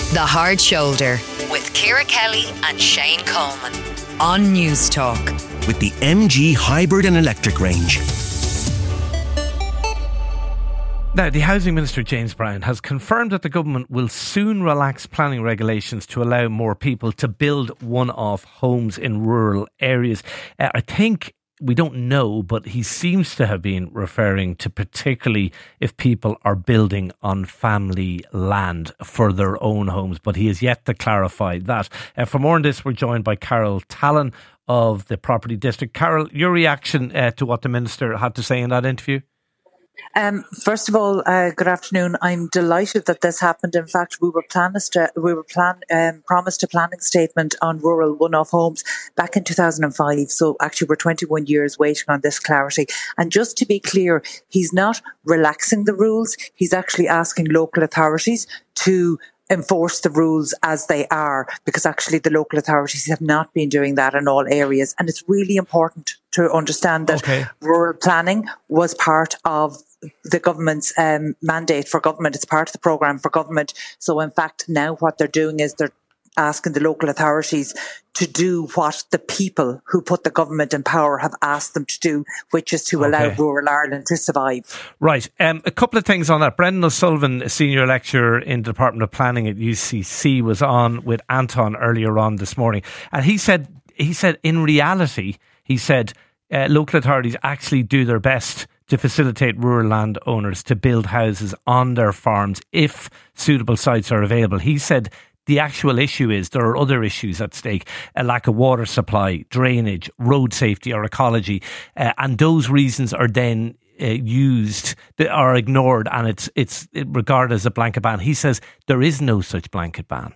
The Hard Shoulder with Ciara Kelly and Shane Coleman on News Talk. With the MG hybrid and electric range. Now, the Housing Minister, James Browne, has confirmed that the government will soon relax planning regulations to allow more people to build one-off homes in rural areas. I think, we don't know, but he seems to have been referring to particularly if people are building on family land for their own homes, but he has yet to clarify that. For more on this, we're joined by Carol Tallon of the Property District. Carol, your reaction to what the Minister had to say in that interview? First of all, good afternoon. I'm delighted that this happened. In fact, we were promised a planning statement on rural one-off homes back in 2005. So actually, we're 21 years waiting on this clarity. And just to be clear, he's not relaxing the rules. He's actually asking local authorities to enforce the rules as they are, because actually the local authorities have not been doing that in all areas. And it's really important to understand that rural planning was part of the government's mandate for government. It's part of the programme for government. So in fact, now what they're doing is they're asking the local authorities to do what the people who put the government in power have asked them to do, which is to allow rural Ireland to survive. Right. A couple of things on that. Brendan O'Sullivan, a senior lecturer in the Department of Planning at UCC, was on with Anton earlier on this morning. And he said in reality, local authorities actually do their best to facilitate rural landowners to build houses on their farms if suitable sites are available. He said the actual issue is there are other issues at stake, a lack of water supply, drainage, road safety or ecology, and those reasons are then are ignored, and it's regarded as a blanket ban. He says there is no such blanket ban.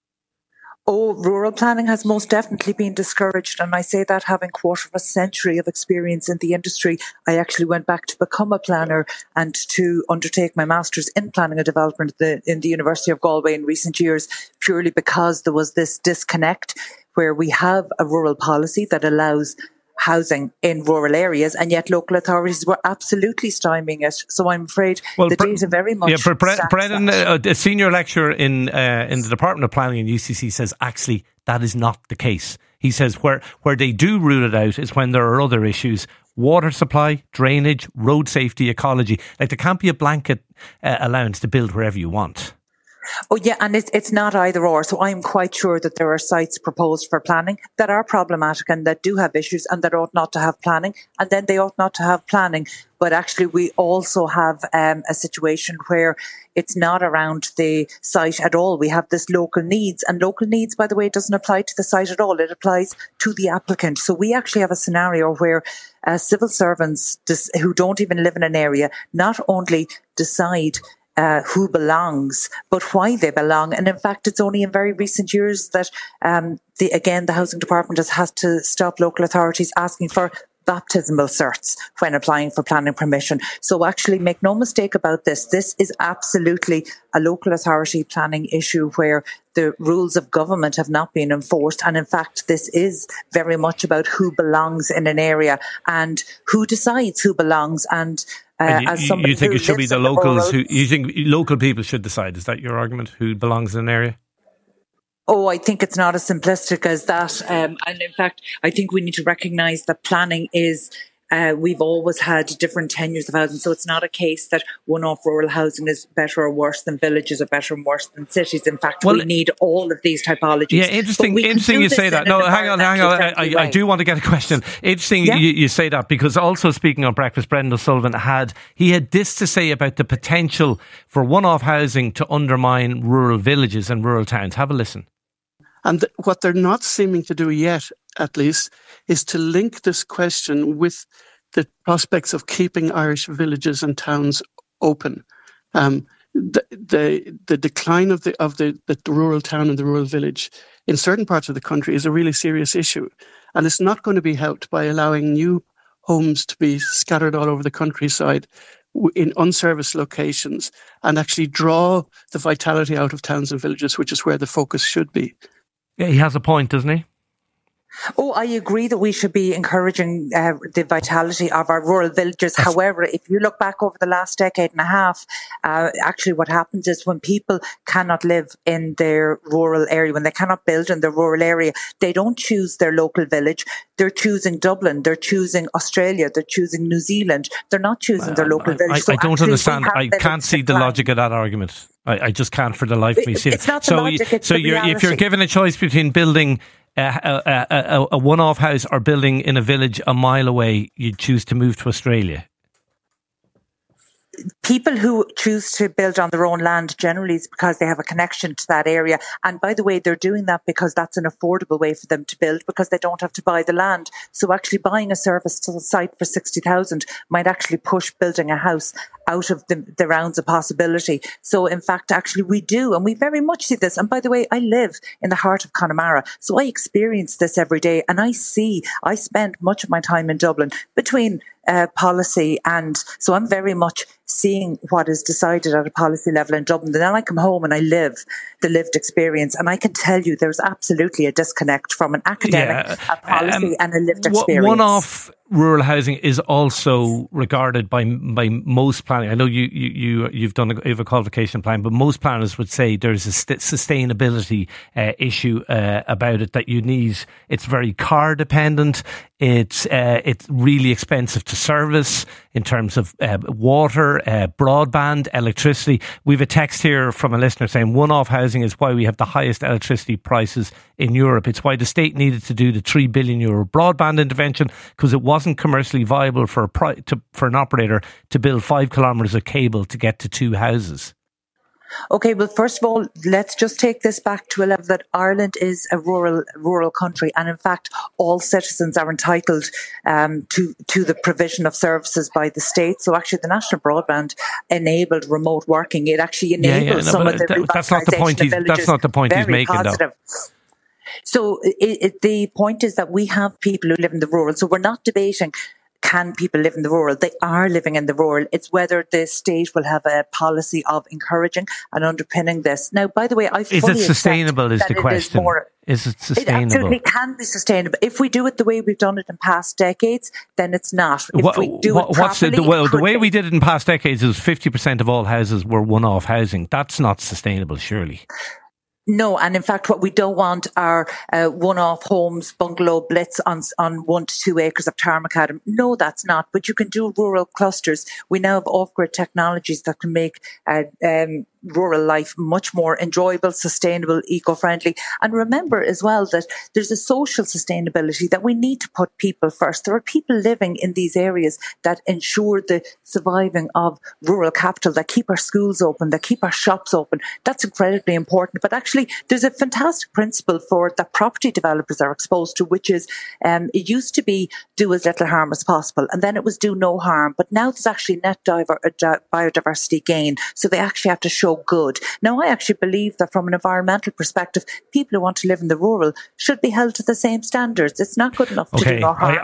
Rural planning has most definitely been discouraged, and I say that having quarter of a century of experience in the industry. I actually went back to become a planner and to undertake my master's in planning and development in the University of Galway in recent years, purely because there was this disconnect where we have a rural policy that allows housing in rural areas, and yet local authorities were absolutely stymieing it. So I'm afraid the data very much. Yeah, Brendan, a senior lecturer in the Department of Planning in UCC, says actually that is not the case. He says where they do rule it out is when there are other issues: water supply, drainage, road safety, ecology. Like there can't be a blanket allowance to build wherever you want. Oh yeah, and it's not either or. So I'm quite sure that there are sites proposed for planning that are problematic and that do have issues and that ought not to have planning, and then they ought not to have planning. But actually we also have a situation where it's not around the site at all. We have this local needs, and local needs, by the way, doesn't apply to the site at all. It applies to the applicant. So we actually have a scenario where civil servants who don't even live in an area not only decide who belongs, but why they belong. And in fact, it's only in very recent years that the Housing Department has to stop local authorities asking for baptismal certs when applying for planning permission. So actually, make no mistake about this. This is absolutely a local authority planning issue where the rules of government have not been enforced. And in fact, this is very much about who belongs in an area and who decides who belongs. And you think it should be the locals you think local people should decide? Is that your argument? Who belongs in an area? I think it's not as simplistic as that. And in fact, I think we need to recognise that planning is, we've always had different tenures of housing. So it's not a case that one-off rural housing is better or worse than villages or better or worse than cities. In fact, we need all of these typologies. Yeah, interesting you say that. No, hang on. I do want to get a question. Interesting you say that, because also speaking on Breakfast, Brendan O'Sullivan had this to say about the potential for one-off housing to undermine rural villages and rural towns. Have a listen. And what they're not seeming to do yet, at least, is to link this question with the prospects of keeping Irish villages and towns open. The decline of the rural town and the rural village in certain parts of the country is a really serious issue. And it's not going to be helped by allowing new homes to be scattered all over the countryside in unserviced locations and actually draw the vitality out of towns and villages, which is where the focus should be. Yeah, he has a point, doesn't he? Oh, I agree that we should be encouraging the vitality of our rural villages. However, if you look back over the last decade and a half, actually what happens is when people cannot live in their rural area, when they cannot build in their rural area, they don't choose their local village. They're choosing Dublin. They're choosing Australia. They're choosing New Zealand. They're not choosing their local village. I don't understand. I can't see the logic of that argument. I just can't for the life of me see it. It's not the logic, it's the reality. If you're given a choice between building a one-off house or building in a village a mile away, you'd choose to move to Australia. People who choose to build on their own land generally is because they have a connection to that area. And by the way, they're doing that because that's an affordable way for them to build, because they don't have to buy the land. So actually buying a service site for 60,000 might actually push building a house out of the rounds of possibility. So in fact, actually we do, and we very much see this. And by the way, I live in the heart of Connemara, so I experience this every day, and I spend much of my time in Dublin between policy, and so I'm very much seeing what is decided at a policy level in Dublin. Then I come home and I live the lived experience, and I can tell you there's absolutely a disconnect from an academic, a policy and a lived experience. One-off rural housing is also regarded by most planning. I know you've a qualification plan, but most planners would say there's a sustainability issue about it that you need. It's very car dependent. It's really expensive to service in terms of water, broadband, electricity. We've a text here from a listener saying one-off housing is why we have the highest electricity prices in Europe. It's why the state needed to do the €3 billion broadband intervention, because it wasn't commercially viable for an operator to build 5 kilometres of cable to get to 2 houses. Okay, well, first of all, let's just take this back to a level that Ireland is a rural country, and in fact, all citizens are entitled to the provision of services by the state. So actually, the National Broadband enabled remote working. It actually enabled some of the revitalisation of villages. That's not the point he's making, positive. Though. So the point is that we have people who live in the rural. So we're not debating, can people live in the rural? They are living in the rural. It's whether the state will have a policy of encouraging and underpinning this. Now, by the way, I fully accept. Is it sustainable is the question. Is it sustainable? It absolutely can be sustainable. If we do it the way we've done it in past decades, then it's not. If we do it properly, the way we did it in past decades is 50% of all houses were one-off housing. That's not sustainable, surely. No, and in fact, what we don't want are one-off homes, bungalow blitz on 1 to 2 acres of tarmac. No, that's not. But you can do rural clusters. We now have off-grid technologies that can make rural life much more enjoyable, sustainable, eco-friendly. And remember as well that there's a social sustainability that we need to put people first. There are people living in these areas that ensure the surviving of rural capital, that keep our schools open, that keep our shops open. That's incredibly important. But actually, there's a fantastic principle for that property developers are exposed to, which is it used to be do as little harm as possible, and then it was do no harm. But now there's actually net biodiversity gain. So they actually have to show good. Now, I actually believe that from an environmental perspective, people who want to live in the rural should be held to the same standards. It's not good enough to do no harm.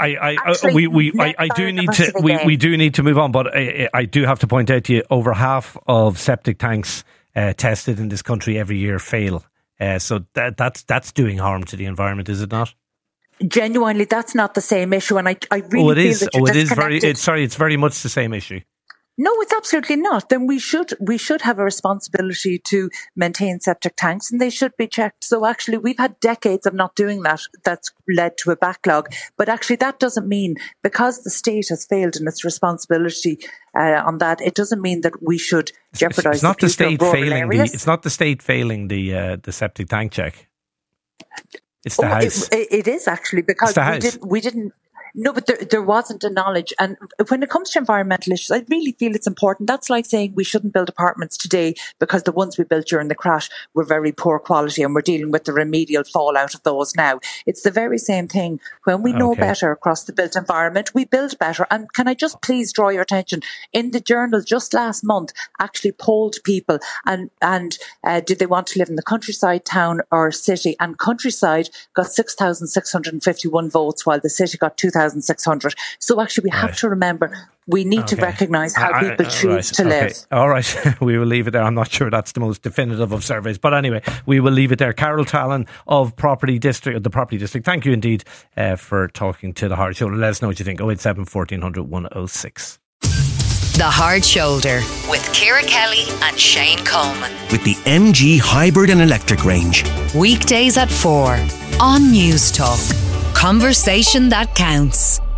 We do need to move on, but I do have to point out to you, over half of septic tanks tested in this country every year fail. So that's doing harm to the environment, is it not? Genuinely, that's not the same issue, and I really feel that you're disconnected. It's very much the same issue. No, it's absolutely not. Then we should have a responsibility to maintain septic tanks, and they should be checked. So actually, we've had decades of not doing that. That's led to a backlog. But actually, that doesn't mean, because the state has failed in its responsibility on that, it doesn't mean that we should jeopardise. It's not the state failing. It's not the state failing the septic tank check. It's the house. It is actually, because we didn't. No, but there wasn't a knowledge. And when it comes to environmental issues, I really feel it's important. That's like saying we shouldn't build apartments today because the ones we built during the crash were very poor quality, and we're dealing with the remedial fallout of those now. It's the very same thing. When we know better across the built environment, we build better. And can I just please draw your attention? In the Journal just last month, actually polled people and did they want to live in the countryside, town or city? And countryside got 6,651 votes, while the city got 2,000. 2,600. So actually we have to remember, we need to recognise how people choose to live. All right, we will leave it there. I'm not sure that's the most definitive of surveys, but anyway, we will leave it there. Carol Tallon of the Property District, thank you indeed for talking to The Hard Shoulder. Let us know what you think. 087 1400 106. The Hard Shoulder with Ciara Kelly and Shane Coleman. With the MG hybrid and electric range. Weekdays at 4 on News Talk. Conversation that counts.